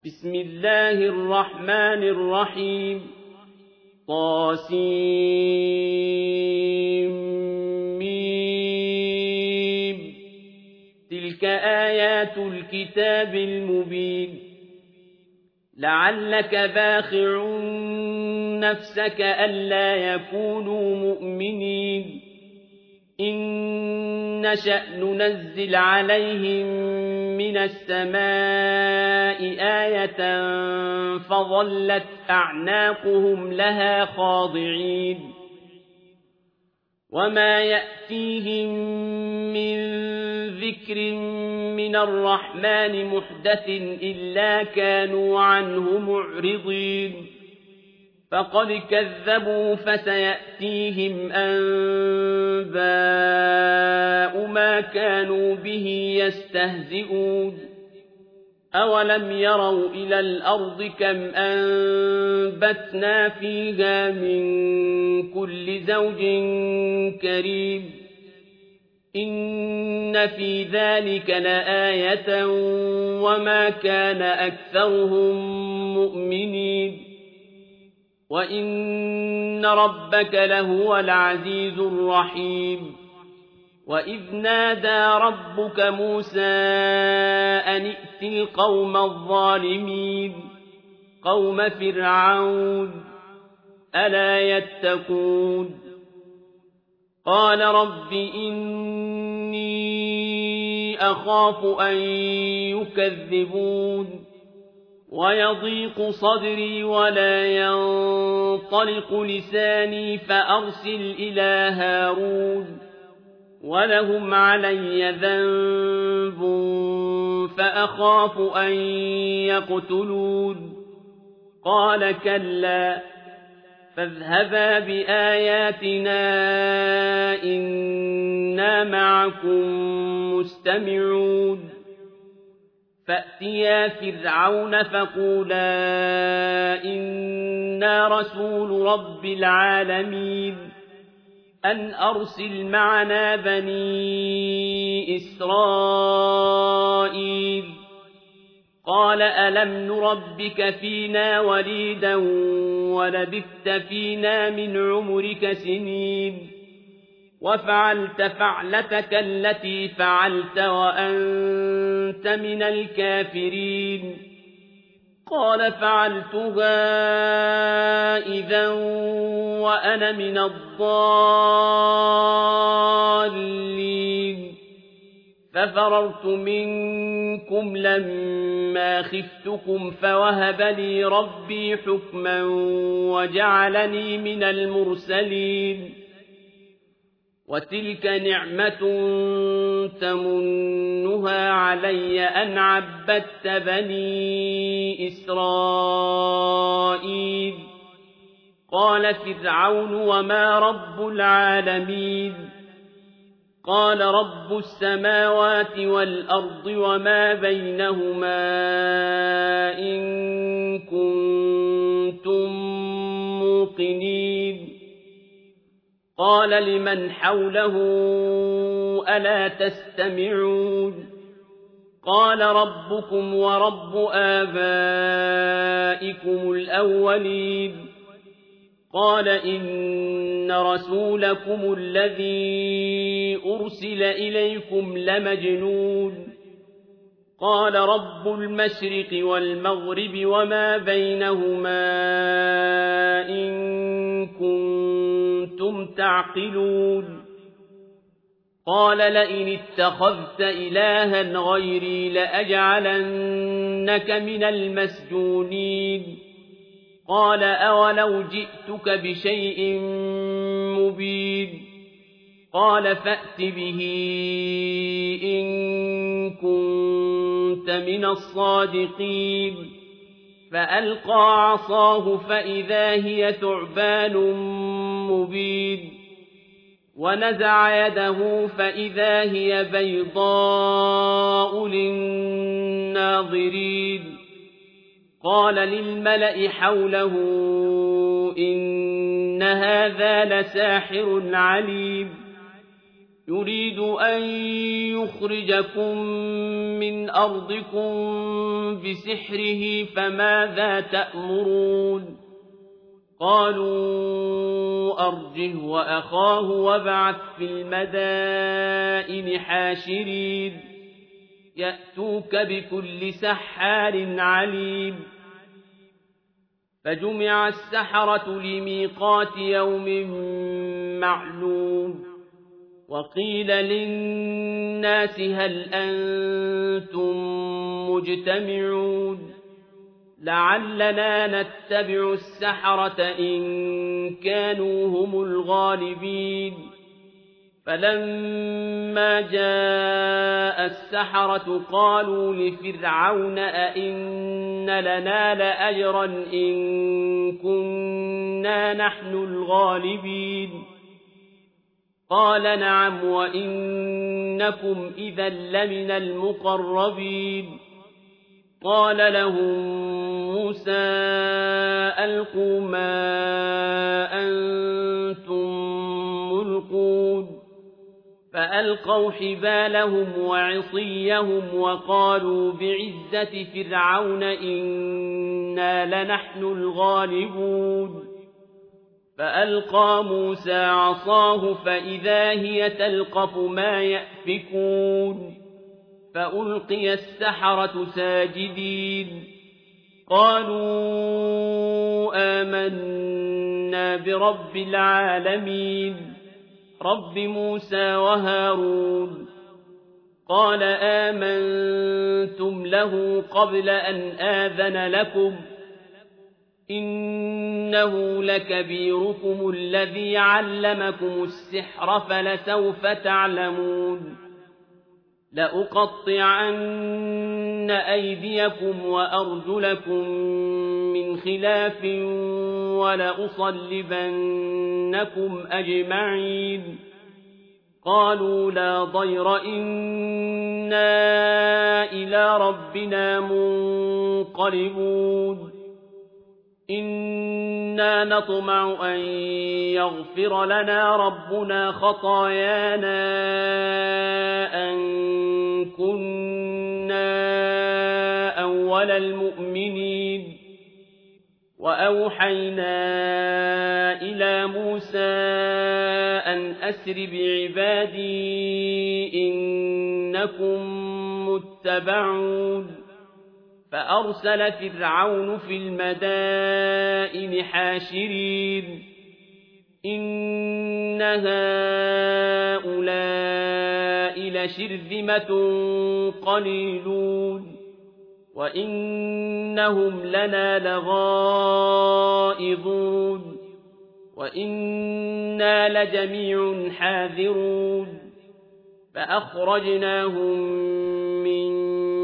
بسم الله الرحمن الرحيم طاسيم تلك آيات الكتاب المبين لعلك باخع نفسك ألا يكونوا مؤمنين إن نشأ ننزل عليهم من السماء آية فظلت أعناقهم لها خاضعين وما يأتيهم من ذكر من الرحمن محدث إلا كانوا عنه معرضين فقد كذبوا فسيأتيهم أنباء ما كانوا به يستهزئون أولم يروا إلى الأرض كم أنبتنا فيها من كل زوج كريم إن في ذلك لآية وما كان أكثرهم مؤمنين وإن ربك لهو العزيز الرحيم وإذ نادى ربك موسى أن ائت القوم الظالمين قوم فرعون ألا يتقون قال رب إني أخاف أن يكذبون ويضيق صدري ولا ينطلق لساني فأرسل إلى هارون ولهم علي ذنب فأخاف أن يقتلون قال كلا فاذهبا بآياتنا إنا معكم مستمعون فأتيا فرعون فقولا إنا رسول رب العالمين أن أرسل معنا بني إسرائيل قال ألم نربك فينا وليدا ولبثت فينا من عمرك سنين وفعلت فعلتك التي فعلت وأنت من الكافرين قال فعلتها إذا وأنا من الضالين ففررت منكم لما خفتكم فوهب لي ربي حكما وجعلني من المرسلين وتلك نعمة تمنها علي أن عبدت بني إسرائيل قال فرعون وما رب العالمين قال رب السماوات والأرض وما بينهما إن كنتم موقنين قال لمن حوله ألا تستمعون قال ربكم ورب آبائكم الأولين قال إن رسولكم الذي أرسل إليكم لمجنون قال رب المشرق والمغرب وما بينهما إن كنتم تعقلون قال لئن اتخذت إلها غيري لأجعلنك من المسجونين قال أولو جئتك بشيء مبين قال فأت به إن كنت من الصادقين فألقى عصاه فإذا هي ثعبان مبين ونزع يده فإذا هي بيضاء للناظرين قال للملأ حوله إن هذا لساحر عليم يريد أن يخرجكم من أرضكم بسحره فماذا تأمرون قالوا أرجه وأخاه وابعث في المدائن حاشرين يأتوك بكل سحار عليم فجمع السحرة لميقات يوم معلوم وقيل للناس هل أنتم مجتمعون لعلنا نتبع السحرة إن كانوا هم الغالبين فلما جاء السحرة قالوا لفرعون أئن لنا لأجرا إن كنا نحن الغالبين قال نعم وإنكم إذا لمن المقربين قال لهم موسى ألقوا ما أنتم ملقون فألقوا حبالهم وعصيهم وقالوا بعزة فرعون إنا لنحن الغالبون فألقى موسى عصاه فإذا هي تلقف ما يأفكون فألقي السحرة ساجدين قالوا آمنا برب العالمين رب موسى وهارون قال آمنتم له قبل أن آذن لكم إنه لكبيركم الذي علمكم السحر فلسوف تعلمون لأقطعن أيديكم وأرجلكم من خلاف ولأصلبنكم أجمعين قالوا لا ضير إنا إلى ربنا منقلبون إنا نطمع أن يغفر لنا ربنا خطايانا أن كنا أول المؤمنين وأوحينا إلى موسى أن أسر بعبادي إنكم متبعون فأرسل فرعون في المدائن حاشرين إن هؤلاء لشرذمة قليلون وإنهم لنا لغائظون وإنا لجميع حاذرون فأخرجناهم من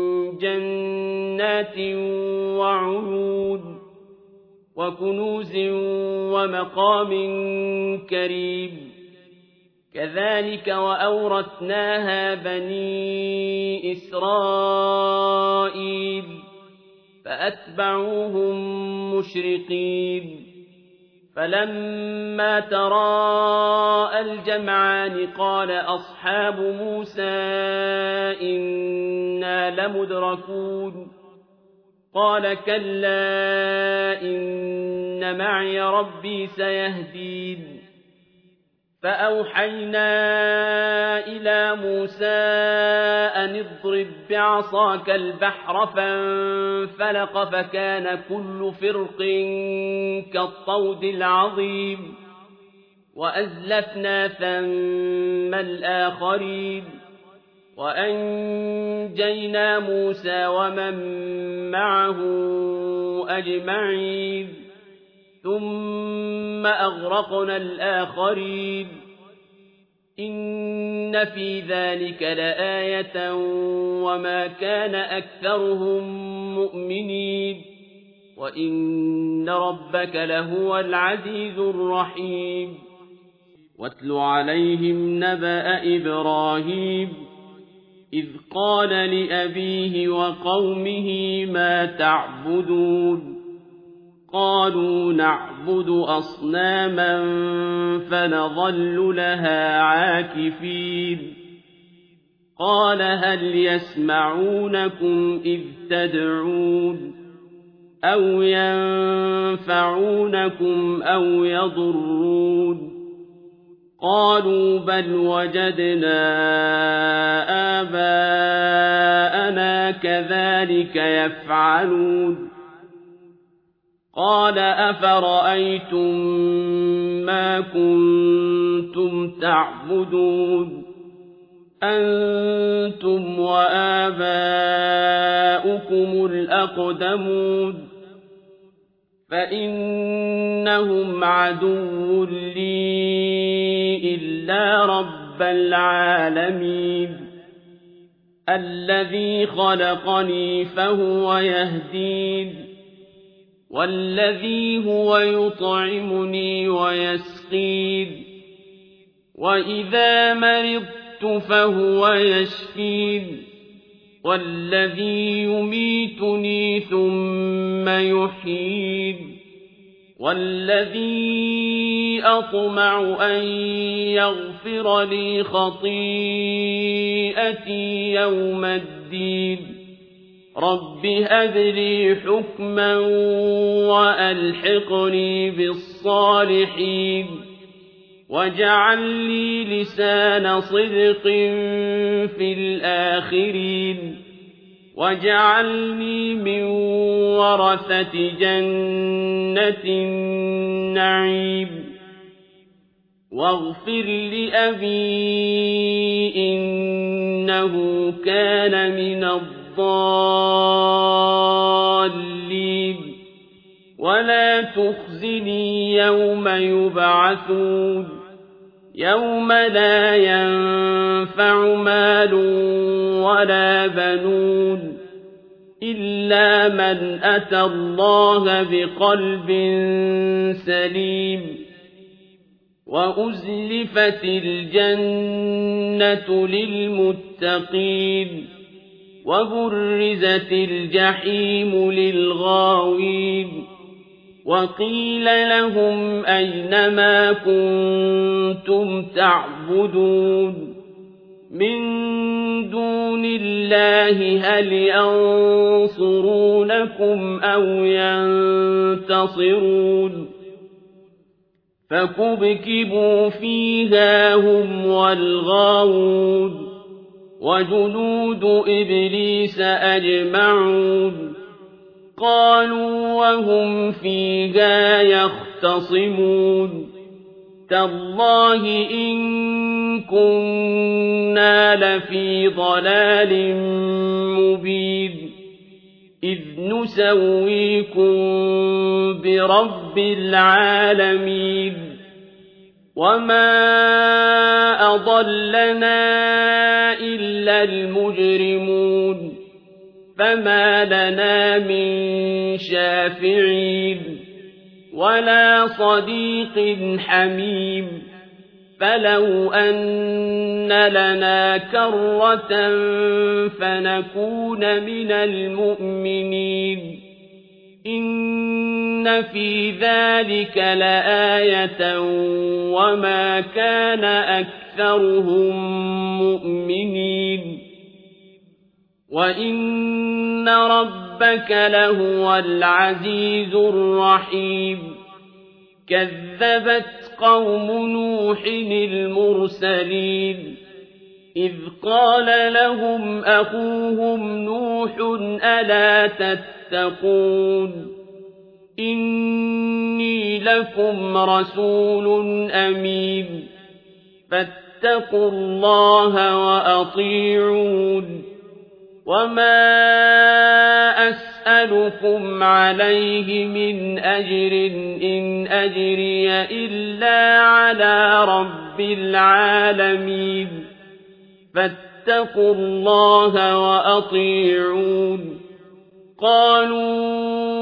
جنات وعيون وكنوز ومقام كريم كذلك وأورثناها بني إسرائيل فأتبعوهم مشرقين فلما تراءى الجمعان قال أصحاب موسى إنا لمدركون قال كلا إن معي ربي سيهدين فأوحينا إلى موسى أن اضرب بعصاك البحر فانفلق فكان كل فرق كالطود العظيم وأزلفنا ثم الآخرين وأنجينا موسى ومن معه أجمعين ثم أغرقنا الآخرين إن في ذلك لآية وما كان أكثرهم مؤمنين وإن ربك لهو العزيز الرحيم واتل عليهم نبأ إبراهيم إذ قال لأبيه وقومه ما تعبدون قالوا نعبد أصناما فنظل لها عاكفين قال هل يسمعونكم إذ تدعون أو ينفعونكم أو يضرون قالوا بل وجدنا آباءنا كذلك يفعلون قال أفرأيتم ما كنتم تعبدون أنتم وآباؤكم الأقدمون فإنهم عدو لي إلا رب العالمين الذي خلقني فهو يهدين والذي هو يطعمني ويسقين وإذا مرضت فهو يشفين والذي يميتني ثم يحيين والذي أطمع أن يغفر لي خطيئتي يوم الدين رب هب لي حكما وألحقني بالصالحين واجعل لي لسان صدق في الآخرين واجعلني من ورثة جنة النعيم واغفر لأبي إنه كان من الضالين ولا تخزني يوم يبعثون يوم لا ينفع مال ولا بنون إلا من أتى الله بقلب سليم وأزلفت الجنة للمتقين وبرزت الجحيم للغاوين وقيل لهم أين ما كنتم تعبدون من دون الله هل ينصرونكم أو ينتصرون فكبكبوا فيها هم والغاوون وجنود إبليس أجمعون قالوا وهم فيها يختصمون تالله إن كنا لفي ضلال مبين إذ نسويكم برب العالمين وما أضلنا إلا المجرمون فما لنا من شافعين ولا صديق حميم فلو أن لنا كرة فنكون من المؤمنين إن في ذلك لآية وما كان أكثرهم مؤمنين وإن ربك لهو العزيز الرحيم كذبت قوم نوح المرسلين إذ قال لهم أخوهم نوح ألا تتقون إني لكم رسول أمين فاتقوا الله وأطيعون وما أسألكم عليه من أجر إن أجري إلا على رب العالمين فاتقوا الله وأطيعون قالوا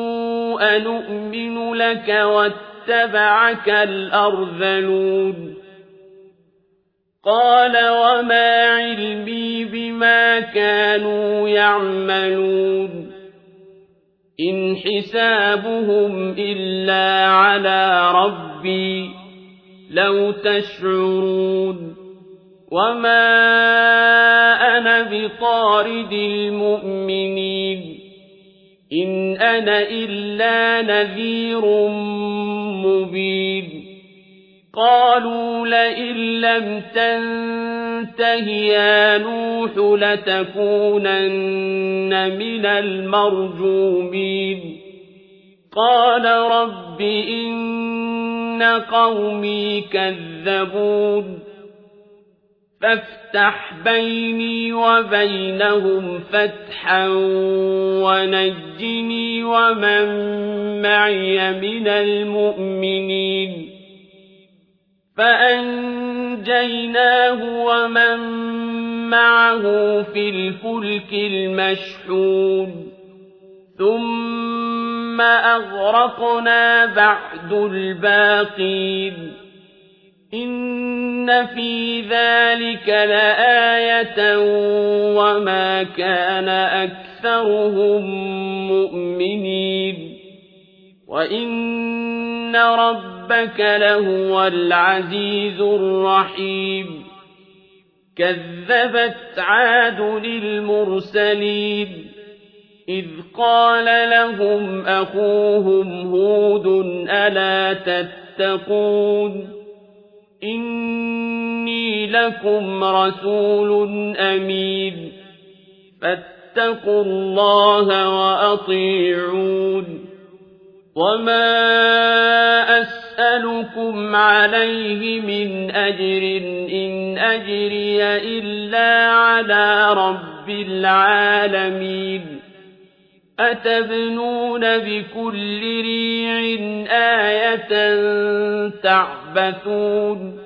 أنؤمن لك واتبعك الأرذلون قال وما علمي بما كانوا يعملون إن حسابهم إلا على ربي لو تشعرون وما أنا بطارد المؤمنين إن أنا إلا نذير مبين قالوا لئن لم تنته يا نوح لتكونن من المرجومين قال رب إن قومي كذبون فافتح بيني وبينهم فتحا ونجني ومن معي من المؤمنين فأنجيناه ومن معه في الفلك المشحون ثم أغرقنا بعد الباقين إن في ذلك لآية وما كان أكثرهم مؤمنين وإن ربك لهو العزيز الرحيم كذبت عاد للمرسلين إذ قال لهم أخوهم هود ألا تتقون إني لكم رسول أمين فاتقوا الله وأطيعون وما أسألكم عليه من أجر إن أجري إلا على رب العالمين أتبنون بكل ريع آية تعبثون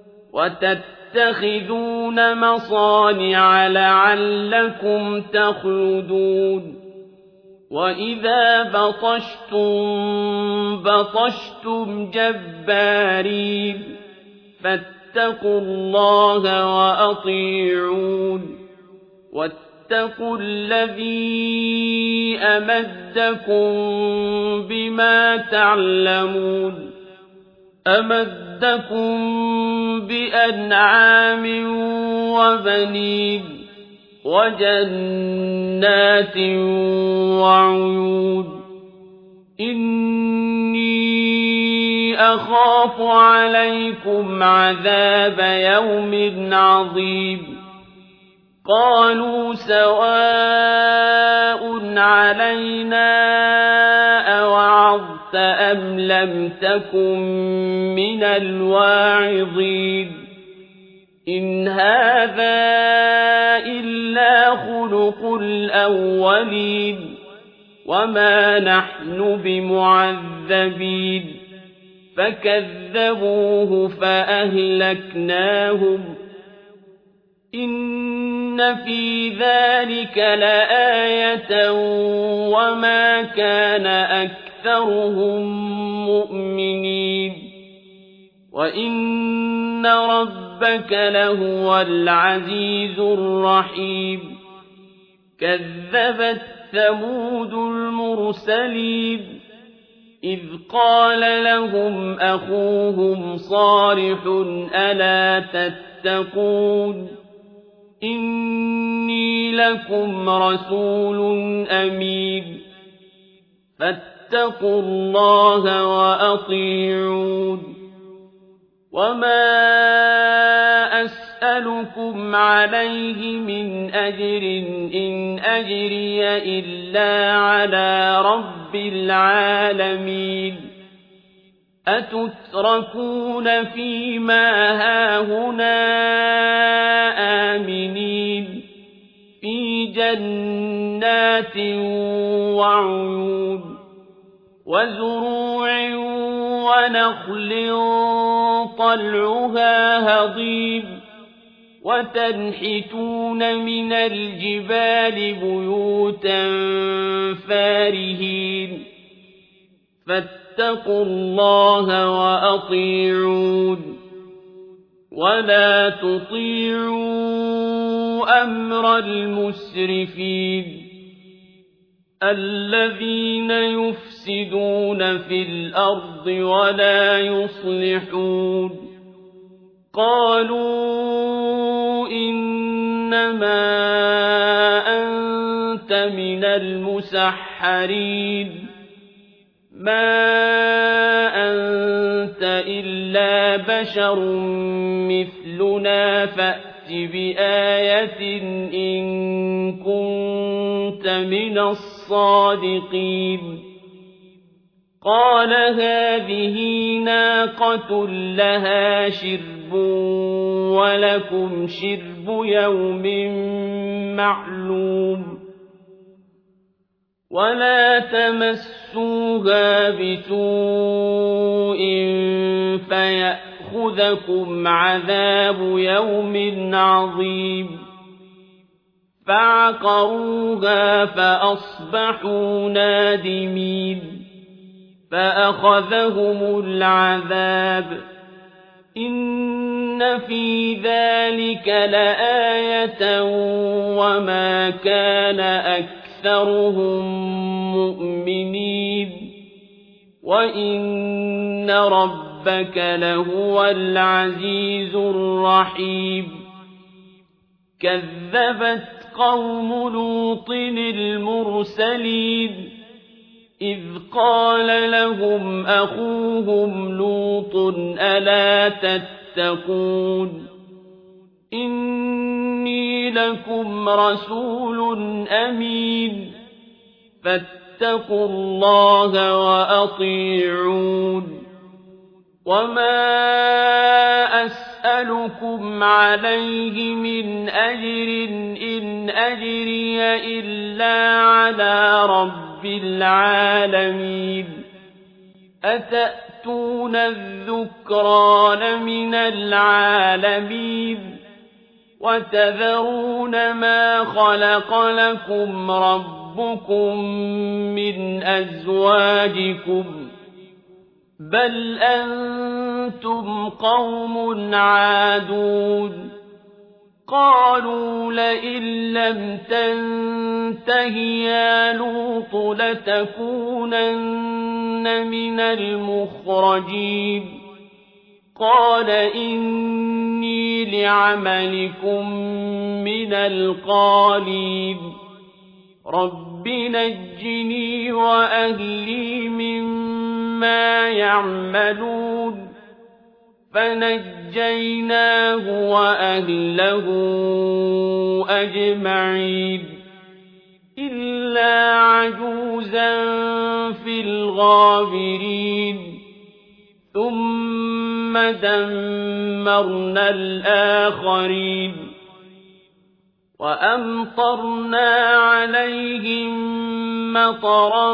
وتتخذون مصانع لعلكم تخلدون وإذا بطشتم جبارين فاتقوا الله وأطيعون واتقوا الذي أمدكم بما تعلمون أمدكم بأنعام وبنين وجنات وعيون إني أخاف عليكم عذاب يوم عظيم قالوا سواء علينا أوعظت أم لم تكن من الواعظين إن هذا إلا خلق الأولين وما نحن بمعذبين فكذبوه فأهلكناهم إن في ذلك لآية وما كان أكثرهم مؤمنين وإن ربك لهو العزيز الرحيم كذبت ثمود المرسلين إذ قال لهم أخوهم صالح ألا تتقون إني لكم رسول أمين فاتقوا الله وأطيعون وما أسألكم عليه من أجر إن أجري إلا على رب العالمين أتتركون فيما هاهنا آمنين في جنات وعيون وزروع ونخل طلعها هضيم وتنحتون من الجبال بيوتا فارهين فاتقوا الله وأطيعون ولا تطيعوا أمر المسرفين الذين يفسدون في الأرض ولا يصلحون قالوا إنما أنت من المسحرين ما أنت إلا بشر مثلنا فأت بآية إن كنت من الصادقين قال هذه ناقة لها شرب ولكم شرب يوم معلوم ولا تمسوها بسوء فيأخذكم عذاب يوم عظيم فعقروها فأصبحوا نادمين فأخذهم العذاب إن في ذلك لآية وما كان أكثرهم مؤمنين وإن ربك لهو العزيز الرحيم كذبت قوم لوط المرسلين إذ قال لهم أخوهم لوط ألا تتقون إني لكم رسول أمين فاتقوا الله وأطيعون وما أسألكم عليه من أجر إن أجري إلا على رب العالمين أتأتون الذكران من العالمين وتذرون ما خلق لكم ربكم من أزواجكم بل أنتم قوم عادون قالوا لئن لم تنته يا لوط لتكونن من المخرجين قال إني لعملكم من القالين رب نجني وأهلي مما يعملون فنجيناه وأهله أجمعين إلا عجوزا في الغابرين ثم دمرنا الآخرين وأمطرنا عليهم مطرا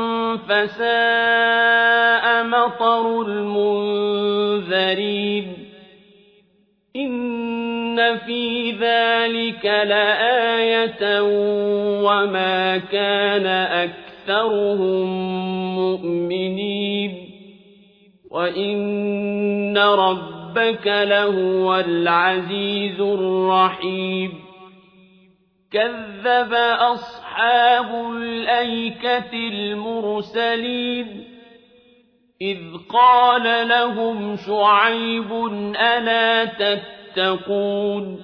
فساء مطر المنذرين إن في ذلك لآية وما كان أكثرهم مؤمنين وإن ربك لهو العزيز الرحيم كذب أصحاب الأيكة المرسلين إذ قال لهم شعيب ألا تتقون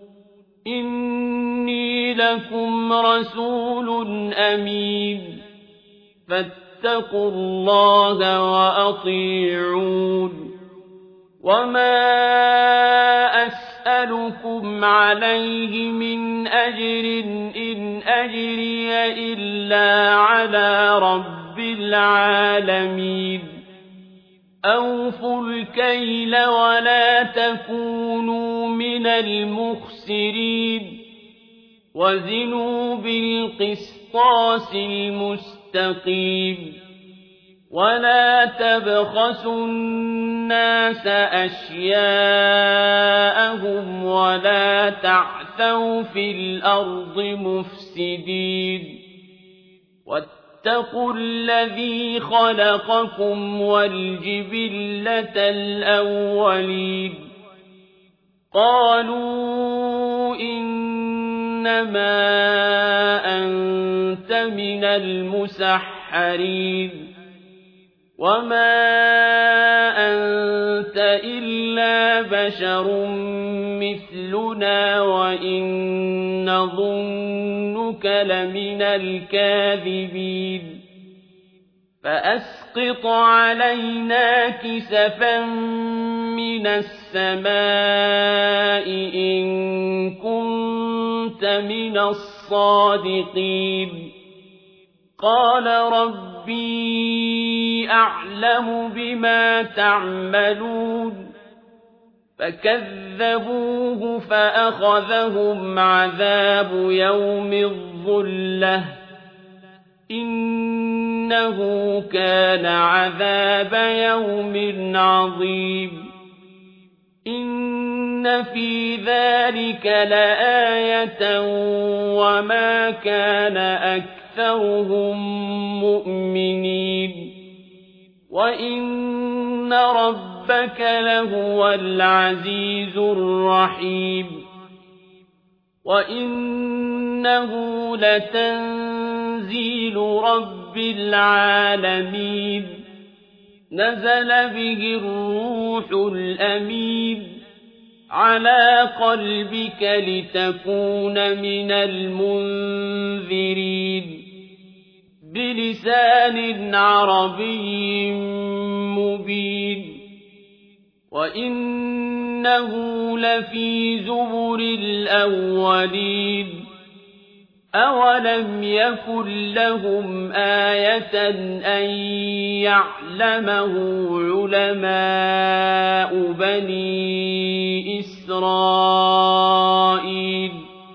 إني لكم رسول أمين فاتقوا الله وأطيعون وما أسألكم عليه من أجر إن أجري إلا على رب العالمين أوفوا الكيل ولا تكونوا من المخسرين وزنوا بالقسطاس المستقيم ولا تبخسوا الناس أشياءهم ولا تعثوا في الأرض مفسدين واتقوا الذي خلقكم والجبلة الأولين قالوا إن إنما أنت من المسحرين وما أنت إلا بشر مثلنا وإن نظنك لمن الكاذبين فأسقط علينا كسفا من السماء إن كنت من الصادقين قال ربي أعلم بما تعملون فكذبوه فأخذهم عذاب يوم الظلة إنه كان عذاب يوم عظيم إن في ذلك لآية وما كان أكثرهم مؤمنين وإن ربك لهو العزيز الرحيم وإنه لتنزيل رب العالمين نزل به الروح الأمين على قلبك لتكون من المنذرين بلسان عربي مبين وإنه لفي زبر الأولين أولم يكن لهم آية أن يعلمه علماء بني إسرائيل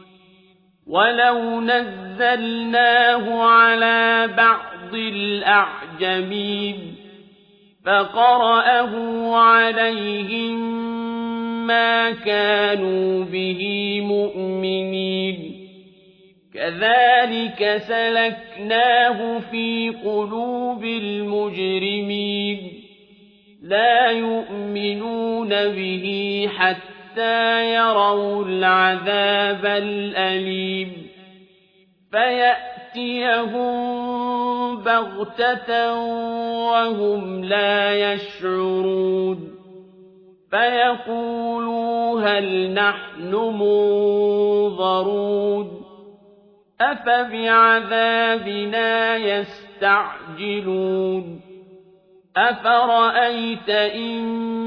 ولو نزلناه على بعض الأعجمين فقرأه عليهم ما كانوا به مؤمنين كذلك سلكناه في قلوب المجرمين لا يؤمنون به حتى يروا العذاب الأليم فيأتيهم بغتة وهم لا يشعرون فيقولوا هل نحن منظرون أفبعذابنا يستعجلون أفرأيت إن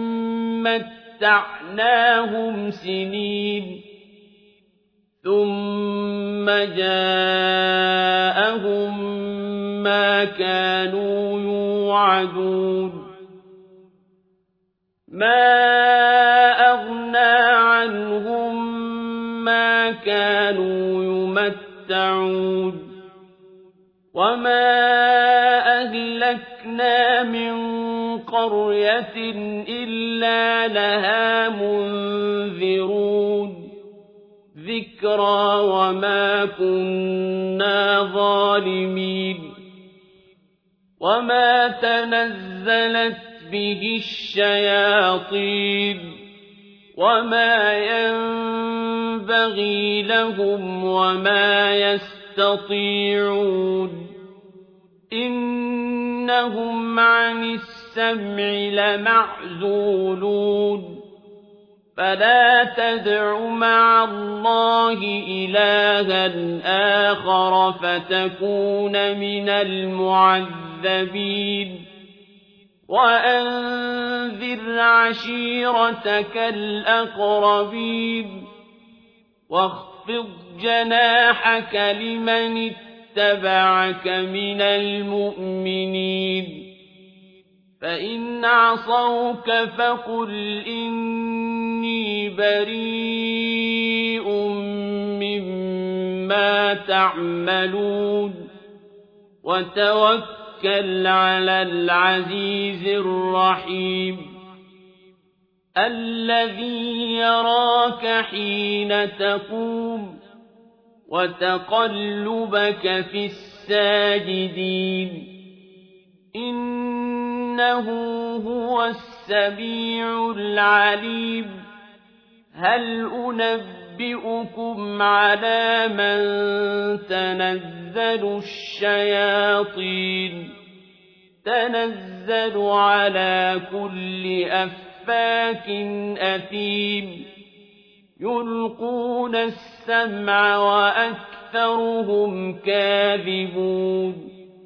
متعناهم سنين ثم جاءهم ما كانوا يوعدون ما أغنى عنهم ما كانوا يمتعون وما أهلكنا من قرية إلا لها منذرون ذكرى وما كنا ظالمين وما تنزلت به الشياطين وما ينبغي لهم وما يستطيعون إنهم عن السمع لمعزولون فلا تدع مع الله إلها آخر فتكون من المعذبين وأنذر عشيرتك الأقربين واخفض جناحك لمن اتبعك من المؤمنين فإن عصوك فقل إني بريء مما تعملون وتوكل على العزيز الرحيم الذي يراك حين تقوم وتقلبك في الساجدين إنه هو السميع العليم هل أُنَبِّئُكُمْ عَلَىٰ مَن تَنَزَّلُ الشَّيَاطِينُ تَنَزَّلُ عَلَىٰ كُلِّ أَفَّاكٍ أَثِيمٍ يُلْقُونَ السَّمْعَ وَأَكْثَرُهُمْ كَاذِبُونَ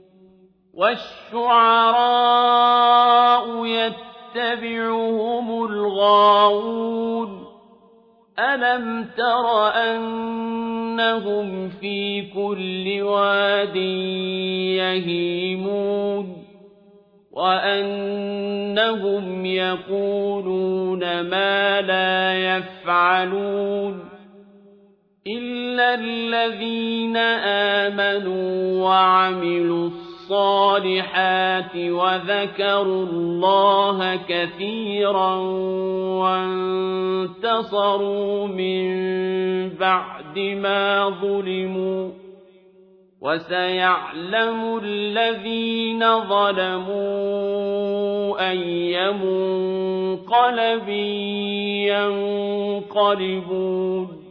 وَالشُّعَرَاءُ يَتَّبِعُهُمُ الْغَاوُونَ أَلَمْ تَرَ أَنَّهُمْ فِي كُلِّ وَادٍ يَهِيمُونَ وَأَنَّهُمْ يَقُولُونَ مَا لَا يَفْعَلُونَ إِلَّا الَّذِينَ آمَنُوا وَعَمِلُوا الصَّالِحَاتِ وَذَكَرُوا اللَّهَ كَثِيرًا وَانتَصَرُوا مِن بَعْدِ مَا ظُلِمُوا وَسَيَعْلَمُ الَّذِينَ ظَلَمُوا أَيَّ مُنقَلَبٍ يَنقَلِبُونَ